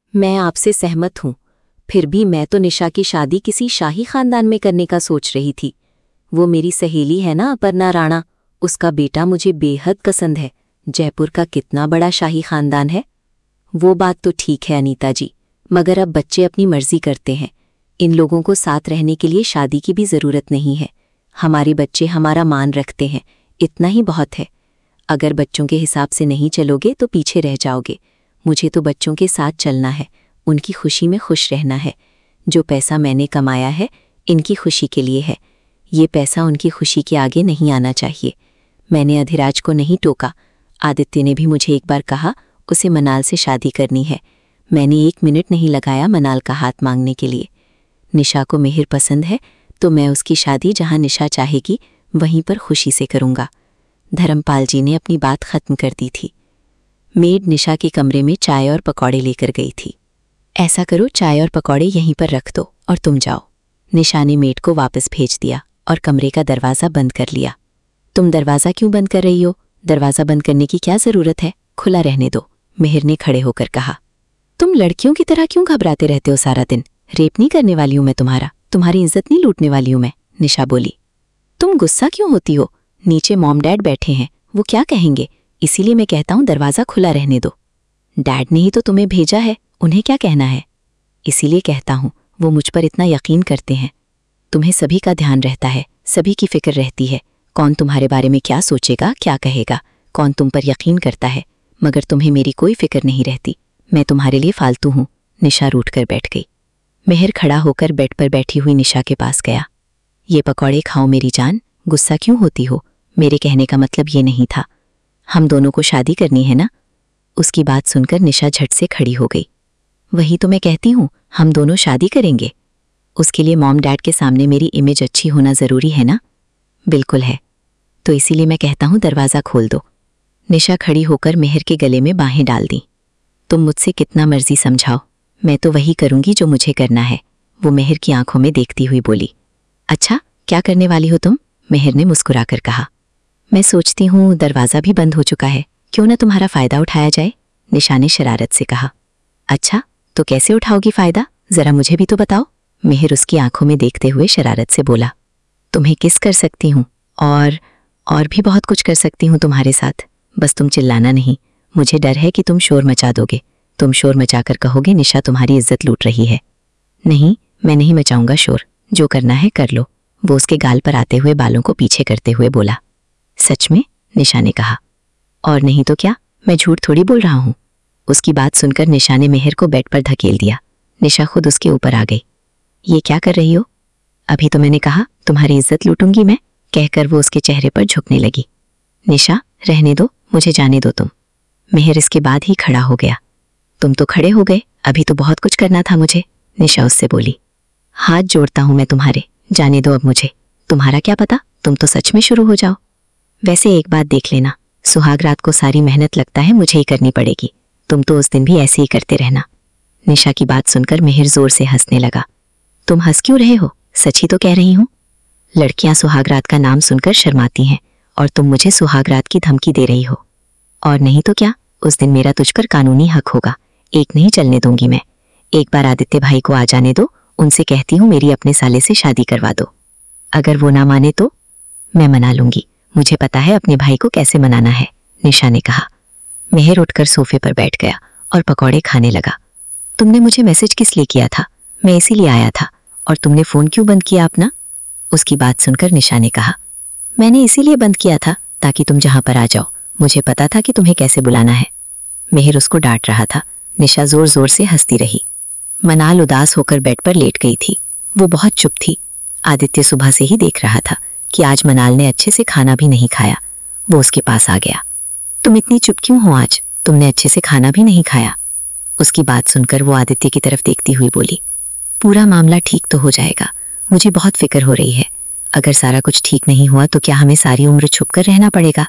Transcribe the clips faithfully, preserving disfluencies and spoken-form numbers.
मैं आपसे सहमत हूँ। फिर भी मैं तो निशा की शादी किसी शाही खानदान में करने का सोच रही थी। वो मेरी सहेली है ना अपर्णा राणा, उसका बेटा मुझे बेहद पसंद है। जयपुर का कितना बड़ा शाही खानदान है। वो बात तो ठीक है अनीता जी, मगर अब बच्चे अपनी मर्जी करते हैं। इन लोगों को साथ रहने के लिए शादी की भी ज़रूरत नहीं है। हमारे बच्चे हमारा मान रखते हैं, इतना ही बहुत है। अगर बच्चों के हिसाब से नहीं चलोगे तो पीछे रह जाओगे। मुझे तो बच्चों के साथ चलना है, उनकी खुशी में खुश रहना है। जो पैसा मैंने कमाया है इनकी खुशी के लिए है। ये पैसा उनकी खुशी के आगे नहीं आना चाहिए। मैंने अधिराज को नहीं टोका। आदित्य ने भी मुझे एक बार कहा उसे मनाल से शादी करनी है। मैंने एक मिनट नहीं लगाया मनाल का हाथ मांगने के लिए। निशा को मिहिर पसंद है तो मैं उसकी शादी जहां निशा चाहेगी वहीं पर खुशी से करूंगा। धर्मपाल जी ने अपनी बात खत्म कर दी थी। मेड निशा के कमरे में चाय और पकौड़े लेकर गई थी। ऐसा करो, चाय और पकौड़े यहीं पर रख दो और तुम जाओ। निशा ने मेड को वापस भेज दिया और कमरे का दरवाज़ा बंद कर लिया। तुम दरवाज़ा क्यों बंद कर रही हो? दरवाज़ा बंद करने की क्या ज़रूरत है, खुला रहने दो, मिहिर ने खड़े होकर कहा। तुम लड़कियों की तरह क्यों घबराते रहते हो सारा दिन? रेप नहीं करने वाली हूं मैं तुम्हारा, तुम्हारी इज्जत नहीं लूटने वाली हूं मैं, निशा बोली। तुम गुस्सा क्यों होती हो? नीचे मॉम डैड बैठे हैं, वो क्या कहेंगे? इसीलिए मैं कहता हूं दरवाज़ा खुला रहने दो। डैड ने ही तो तुम्हें भेजा है, उन्हें क्या कहना है? इसीलिए कहता हूं, वो मुझ पर इतना यकीन करते हैं। तुम्हें सभी का ध्यान रहता है, सभी की फिक्र रहती है। कौन तुम्हारे बारे में क्या सोचेगा, क्या कहेगा, कौन तुम पर यकीन करता है, मगर तुम्हें मेरी कोई फिक्र नहीं रहती। मैं तुम्हारे लिए फालतू हूं। निशा रूठ कर बैठ गई। मिहिर खड़ा होकर बेड पर बैठी हुई निशा के पास गया। ये पकौड़े खाओ मेरी जान, गुस्सा क्यों होती हो? मेरे कहने का मतलब ये नहीं था। हम दोनों को शादी करनी है ना? उसकी बात सुनकर निशा झट से खड़ी हो गई। वही तो मैं कहती हूँ, हम दोनों शादी करेंगे। उसके लिए मॉम डैड के सामने मेरी इमेज अच्छी होना ज़रूरी है ना? बिल्कुल है। तो इसीलिए मैं कहता हूँ दरवाज़ा खोल दो। निशा खड़ी होकर मिहिर के गले में बाहें डाल दी। तुम मुझसे कितना मर्जी समझाओ, मैं तो वही करूंगी जो मुझे करना है, वो मिहिर की आंखों में देखती हुई बोली। अच्छा, क्या करने वाली हो तुम? मिहिर ने मुस्कुराकर कहा। मैं सोचती हूँ दरवाज़ा भी बंद हो चुका है, क्यों ना तुम्हारा फ़ायदा उठाया जाए, निशा ने शरारत से कहा। अच्छा, तो कैसे उठाओगी फ़ायदा, ज़रा मुझे भी तो बताओ, मिहिर उसकी आंखों में देखते हुए शरारत से बोला। तुम्हें किस कर सकती हूँ और और भी बहुत कुछ कर सकती हूँ तुम्हारे साथ, बस तुम चिल्लाना नहीं। मुझे डर है कि तुम शोर मचा दोगे। तुम शोर मचाकर कहोगे निशा तुम्हारी इज्जत लूट रही है। नहीं, मैं नहीं मचाऊंगा शोर, जो करना है कर लो, वो उसके गाल पर आते हुए बालों को पीछे करते हुए बोला। सच में? निशा ने कहा। और नहीं तो क्या, मैं झूठ थोड़ी बोल रहा हूँ। उसकी बात सुनकर निशा ने मिहिर को बेड पर धकेल दिया। निशा खुद उसके ऊपर आ गई। ये क्या कर रही हो? अभी तो मैंने कहा तुम्हारी इज्जत लूटूंगी मैं, कहकर वो उसके चेहरे पर झुकने लगी। निशा, रहने दो, मुझे जाने दो तुम। मिहिर इसके बाद ही खड़ा हो गया। तुम तो खड़े हो गए, अभी तो बहुत कुछ करना था मुझे, निशा उससे बोली। हाथ जोड़ता हूं मैं तुम्हारे, जाने दो अब मुझे। तुम्हारा क्या पता, तुम तो सच में शुरू हो जाओ। वैसे एक बात देख लेना, सुहाग रात को सारी मेहनत लगता है मुझे ही करनी पड़ेगी, तुम तो उस दिन भी ऐसे ही करते रहना। निशा की बात सुनकर मिहिर जोर से हंसने लगा। तुम हंस क्यों रहे हो, सच ही तो कह रही हूं। लड़कियां सुहाग रात का नाम सुनकर शर्माती हैं और तुम मुझे सुहाग रात की धमकी दे रही हो। और नहीं तो क्या, उस दिन मेरा तुझ पर कानूनी हक होगा, एक नहीं चलने दूंगी मैं। एक बार आदित्य भाई को आ जाने दो, उनसे कहती हूँ मेरी अपने साले से शादी करवा दो। अगर वो ना माने तो? मैं मना लूंगी, मुझे पता है अपने भाई को कैसे मनाना है, निशा ने कहा। मिहिर उठकर सोफे पर बैठ गया और पकौड़े खाने लगा। तुमने मुझे मैसेज किस लिए किया था? मैं इसीलिए आया था। और तुमने फोन क्यों बंद किया अपना? उसकी बात सुनकर निशा ने कहा। मैंने इसीलिए बंद किया था ताकि तुम जहां पर आ जाओ, मुझे पता था कि तुम्हें कैसे बुलाना है। मिहिर उसको डांट रहा था। निशा जोर जोर से हंसती रही। मनाल उदास होकर बेड पर लेट गई थी। वो बहुत चुप थी। आदित्य सुबह से ही देख रहा था कि आज मनाल ने अच्छे से खाना भी नहीं खाया। वो उसके पास आ गया। तुम इतनी चुप क्यों हो आज, तुमने अच्छे से खाना भी नहीं खाया। उसकी बात सुनकर वो आदित्य की तरफ देखती हुई बोली। पूरा मामला ठीक तो हो जाएगा, मुझे बहुत फिक्र हो रही है। अगर सारा कुछ ठीक नहीं हुआ तो क्या हमें सारी उम्र छुप कर रहना पड़ेगा?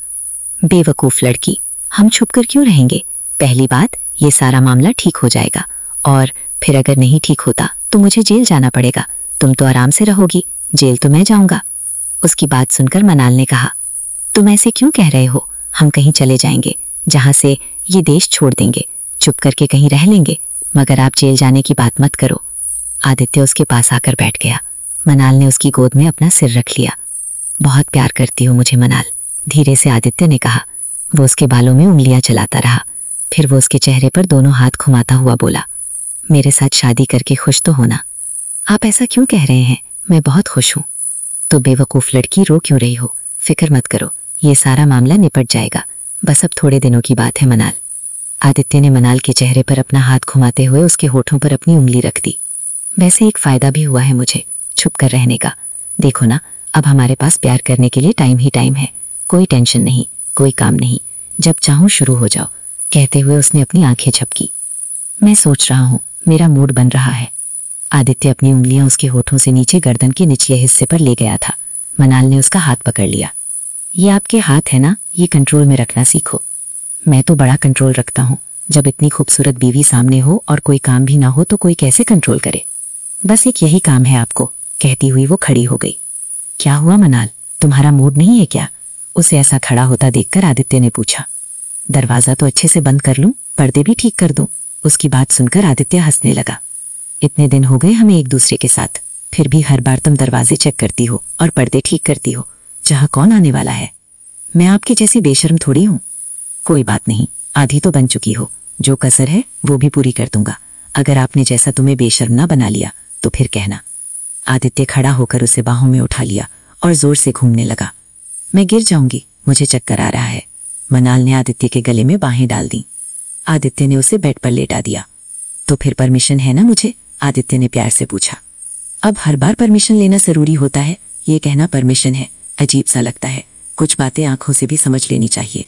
बेवकूफ लड़की, हम छुप कर क्यों रहेंगे? पहली बात, ये सारा मामला ठीक हो जाएगा, और फिर अगर नहीं ठीक होता तो मुझे जेल जाना पड़ेगा। तुम तो आराम से रहोगी, जेल तो मैं जाऊंगा। उसकी बात सुनकर मनाल ने कहा। तुम ऐसे क्यों कह रहे हो? हम कहीं चले जाएंगे, जहां से ये देश छोड़ देंगे, चुप करके कहीं रह लेंगे, मगर आप जेल जाने की बात मत करो। आदित्य उसके पास आकर बैठ गया। मनाल ने उसकी गोद में अपना सिर रख लिया। बहुत प्यार करती हो मुझे मनाल, धीरे से आदित्य ने कहा। वो उसके बालों में उंगलियां चलाता रहा। फिर वो उसके चेहरे पर दोनों हाथ घुमाता हुआ बोला, मेरे साथ शादी करके खुश तो होना। आप ऐसा क्यों कह रहे हैं? मैं बहुत खुश हूं। तो बेवकूफ लड़की, रो क्यों रही हो? फिक्र मत करो, ये सारा मामला निपट जाएगा। बस अब थोड़े दिनों की बात है मनाल। आदित्य ने मनाल के चेहरे पर अपना हाथ घुमाते हुए उसके होठों पर अपनी उंगली रख दी। वैसे एक फायदा भी हुआ है मुझे छुप कर रहने का। देखो ना, अब हमारे पास प्यार करने के लिए टाइम ही टाइम है। कोई टेंशन नहीं, कोई काम नहीं, जब चाहूं शुरू हो जाओ। कहते हुए उसने अपनी आंखें झपकी। मैं सोच रहा हूं, मेरा मूड बन रहा है। आदित्य अपनी उंगलियां उसके होठों से नीचे गर्दन के निचले हिस्से पर ले गया था। मनाल ने उसका हाथ पकड़ लिया। ये आपके हाथ है ना, ये कंट्रोल में रखना सीखो। मैं तो बड़ा कंट्रोल रखता हूं। जब इतनी खूबसूरत बीवी सामने हो और कोई काम भी ना हो तो कोई कैसे कंट्रोल करे? बस एक यही काम है आपको। कहती हुई वो खड़ी हो गई। क्या हुआ मनाल, तुम्हारा मूड नहीं है क्या? उसे ऐसा खड़ा होता देखकर आदित्य ने पूछा। दरवाजा तो अच्छे से बंद कर लूं, पर्दे भी ठीक कर दूं। उसकी बात सुनकर आदित्य हंसने लगा। इतने दिन हो गए हमें एक दूसरे के साथ, फिर भी हर बार तुम दरवाजे चेक करती हो और पर्दे ठीक करती हो। जहां कौन आने वाला है? मैं आपकी जैसी बेशर्म थोड़ी हूं। कोई बात नहीं, आधी तो बन चुकी हो। जो कसर है वो भी पूरी कर दूंगा। अगर आपने जैसा तुम्हें बेशर्म ना बना लिया तो फिर कहना। आदित्य खड़ा होकर उसे बाहों में उठा लिया और जोर से घूमने लगा। मैं गिर जाऊंगी, मुझे चक्कर आ रहा है। मनाल ने आदित्य के गले में बाहें डाल दी। आदित्य ने उसे बेड पर लेटा दिया। तो फिर परमिशन है ना मुझे? आदित्य ने प्यार से पूछा। अब हर बार परमिशन लेना जरूरी होता है? ये कहना परमिशन है अजीब सा लगता है। कुछ बातें आंखों से भी समझ लेनी चाहिए।